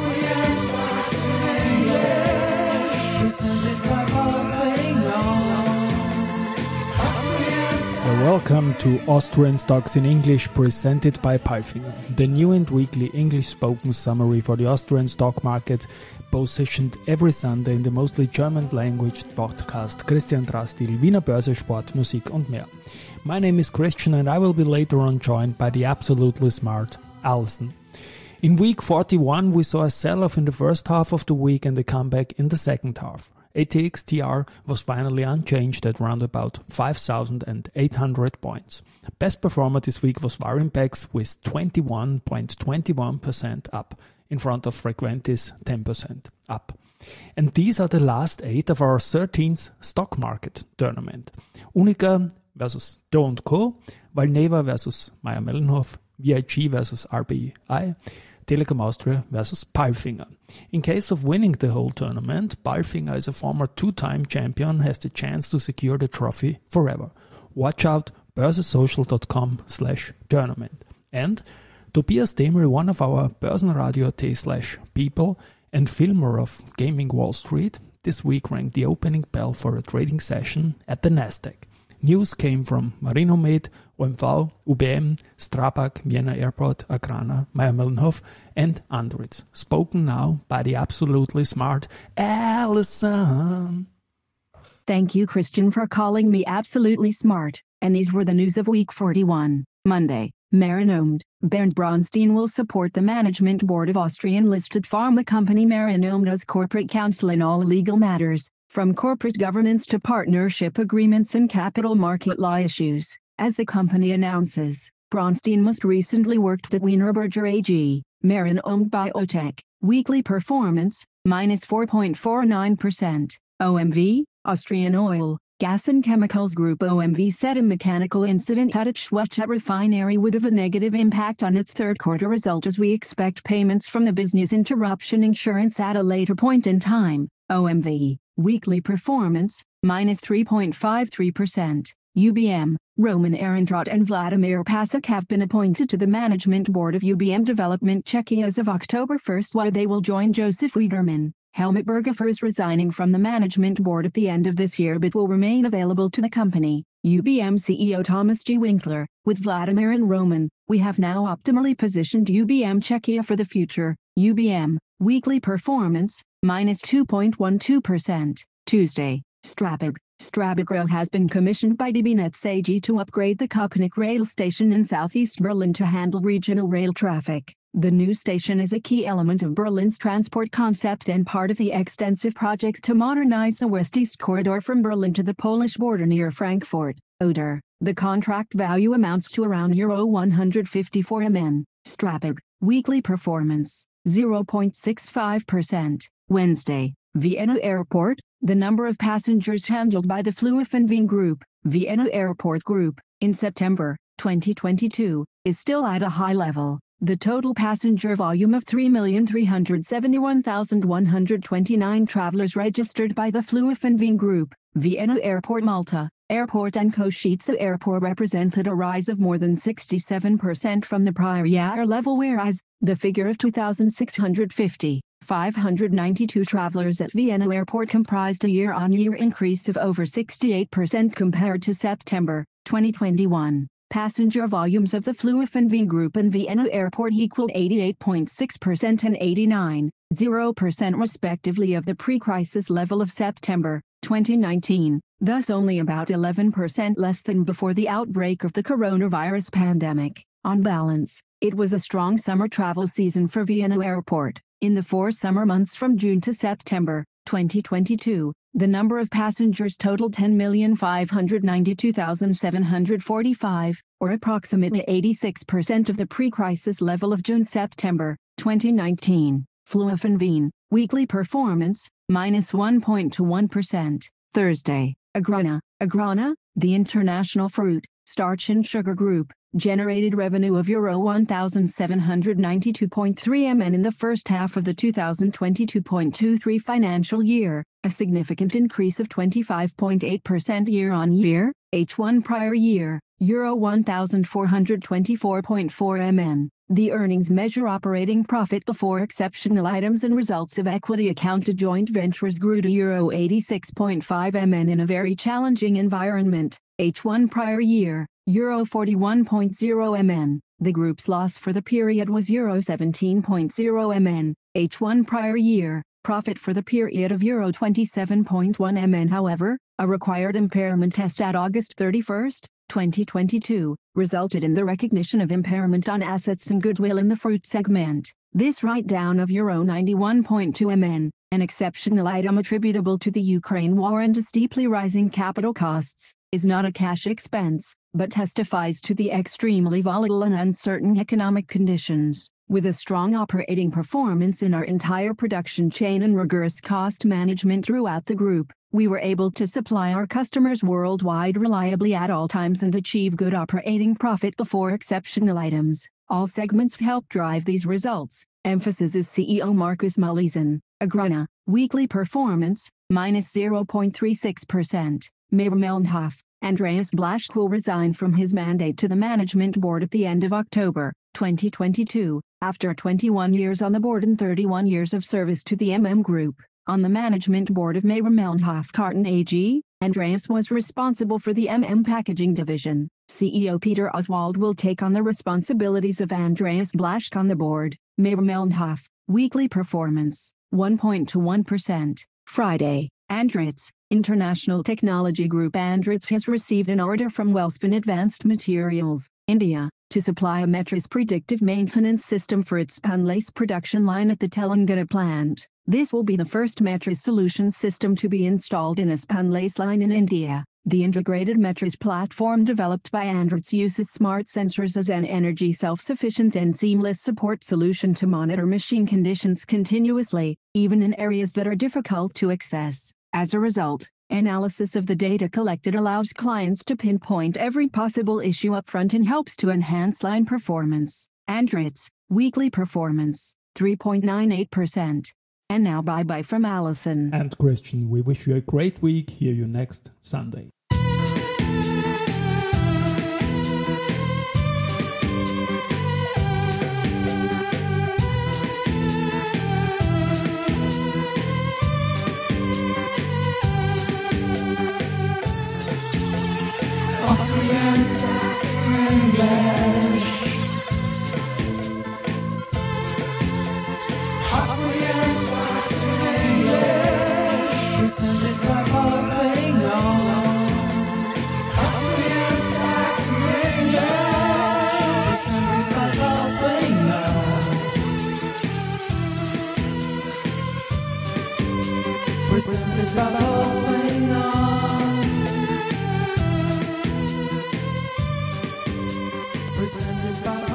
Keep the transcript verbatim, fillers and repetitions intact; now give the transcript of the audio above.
Welcome to Austrian Stocks in English, presented by Palfinger, the new and weekly English-spoken summary for the Austrian stock market, positioned every Sunday in the mostly German-language podcast Christian Drastil, Wiener Börse, Sport, Musik und mehr. My name is Christian and I will be later on joined by the absolutely smart Alison. In week forty-one we saw a sell-off in the first half of the week and a comeback in the second half. A T X T R was finally unchanged at round about five thousand eight hundred points. Best performer this week was Varimpex with twenty-one point two one percent up, in front of Frequentis ten percent up. And these are the last eight of our thirteenth stock market tournament. Unica versus Do and Co, Valneva versus Mayr-Melnhof, V I G versus R B I, Telekom Austria versus Palfinger. In case of winning the whole tournament, Palfinger, as a former two-time champion, has the chance to secure the trophy forever. Watch out, börsesocial.com slash tournament. And Tobias Demel, one of our Börsenradio.at slash people and filmer of Gaming Wall Street, this week rang the opening bell for a trading session at the Nasdaq. News came from Marinomed, O M V, U B M, Strabag, Vienna Airport, Agrana, Mayr-Melnhof and Andritz. Spoken now by the absolutely smart Alison. Thank you, Christian, for calling me absolutely smart. And these were the news of week forty-one, Monday. Marinomed, Bernd Bronstein will support the management board of Austrian-listed pharma company Marinomed as corporate counsel in all legal matters, from corporate governance to partnership agreements and capital market law issues. As the company announces, Bronstein most recently worked at Wienerberger A G, Marinomed Biotech, weekly performance, minus four point four nine percent, O M V, Austrian Oil, Gas and Chemicals Group O M V said a mechanical incident at its Schwechat refinery would have a negative impact on its third quarter result as we expect payments from the business interruption insurance at a later point in time. O M V, weekly performance, minus three point five three percent. U B M, Roman Arendraut and Vladimir Pasek have been appointed to the management board of U B M Development Czechia as of October first, where they will join Joseph Wiedermann. Helmut Berghofer is resigning from the management board at the end of this year but will remain available to the company. U B M C E O Thomas G. Winkler, with Vladimir and Roman, we have now optimally positioned U B M Czechia for the future. U B M, weekly performance, minus two point one two percent. Tuesday, Strabag. Strabag Rail has been commissioned by D B Netz A G to upgrade the Köpenick rail station in southeast Berlin to handle regional rail traffic. The new station is a key element of Berlin's transport concept and part of the extensive projects to modernize the west-east corridor from Berlin to the Polish border near Frankfurt, Oder. The contract value amounts to around Euro one hundred fifty-four million. Strabag, weekly performance, zero point six five percent. Wednesday, Vienna Airport, the number of passengers handled by the Flughafen Group, Vienna Airport Group, in September twenty twenty-two, is still at a high level. The total passenger volume of three million three hundred seventy-one thousand one hundred twenty-nine travelers registered by the Flughafen Group, Vienna Airport Malta, Airport and Košice Airport represented a rise of more than sixty-seven percent from the prior year level, whereas the figure of two thousand six hundred fifty, five hundred ninety-two travelers at Vienna Airport comprised a year-on-year increase of over sixty-eight percent compared to September twenty twenty-one. Passenger volumes of the Flughafen Group and Vienna Airport equaled eighty-eight point six percent and eighty-nine point zero percent respectively of the pre-crisis level of September twenty nineteen, thus only about eleven percent less than before the outbreak of the coronavirus pandemic. On balance, it was a strong summer travel season for Vienna Airport. In the four summer months from June to September twenty twenty-two, the number of passengers totaled ten million five hundred ninety-two thousand seven hundred forty-five, or approximately eighty-six percent of the pre-crisis level of June-September twenty nineteen. Flughafen, weekly performance, minus one point two one percent. Thursday, Agrana. Agrana, the international fruit, starch and sugar group, generated revenue of Euro one thousand seven hundred ninety-two point three million in the first half of the two thousand twenty-two twenty-three financial year, a significant increase of twenty-five point eight percent year-on-year. H one prior year, Euro one thousand four hundred twenty-four point four million, The earnings measure operating profit before exceptional items and results of equity accounted joint ventures grew to euro eighty-six point five million in a very challenging environment. H one prior year, euro forty-one point zero million. The group's loss for the period was euro seventeen point zero million. H one prior year, profit for the period of euro twenty-seven point one million. However, a required impairment test at August thirty-first, twenty twenty-two, resulted in the recognition of impairment on assets and goodwill in the fruit segment. This write-down of euro ninety-one point two million, an exceptional item attributable to the Ukraine war and to steeply rising capital costs, is not a cash expense, but testifies to the extremely volatile and uncertain economic conditions. With a strong operating performance in our entire production chain and rigorous cost management throughout the group, we were able to supply our customers worldwide reliably at all times and achieve good operating profit before exceptional items. All segments helped drive these results. Emphasis is C E O Marcus Mullisen. Agrana, weekly performance, minus zero point three six percent. Mayr-Melnhof, Andreas Blaschke will resign from his mandate to the management board at the end of October, twenty twenty-two, after twenty-one years on the board and thirty-one years of service to the M M Group. On the management board of Mayr-Melnhof Karton A G, Andreas was responsible for the M M Packaging division. C E O Peter Oswald will take on the responsibilities of Andreas Blaschke on the board. Mayr-Melnhof, weekly performance, one point two one percent. Friday, Andritz, International Technology Group. Andritz has received an order from Welspun Advanced Materials, India, to supply a Metris predictive maintenance system for its Spunlace production line at the Telangana plant. This will be the first Metris solution system to be installed in a Spunlace line in India. The integrated Metris platform developed by Andritz uses smart sensors as an energy self-sufficient and seamless support solution to monitor machine conditions continuously, even in areas that are difficult to access. As a result, analysis of the data collected allows clients to pinpoint every possible issue upfront and helps to enhance line performance. Andritz, weekly performance, three point nine eight percent. And now bye-bye from Alison. And Christian, we wish you a great week. Hear you next Sunday. Austrian Stocks English. Austrian Stocks English. Presented by Paul Finger. Austrian Stocks English. Presented by Paul Finger. Presented by Paul Finger. Presented by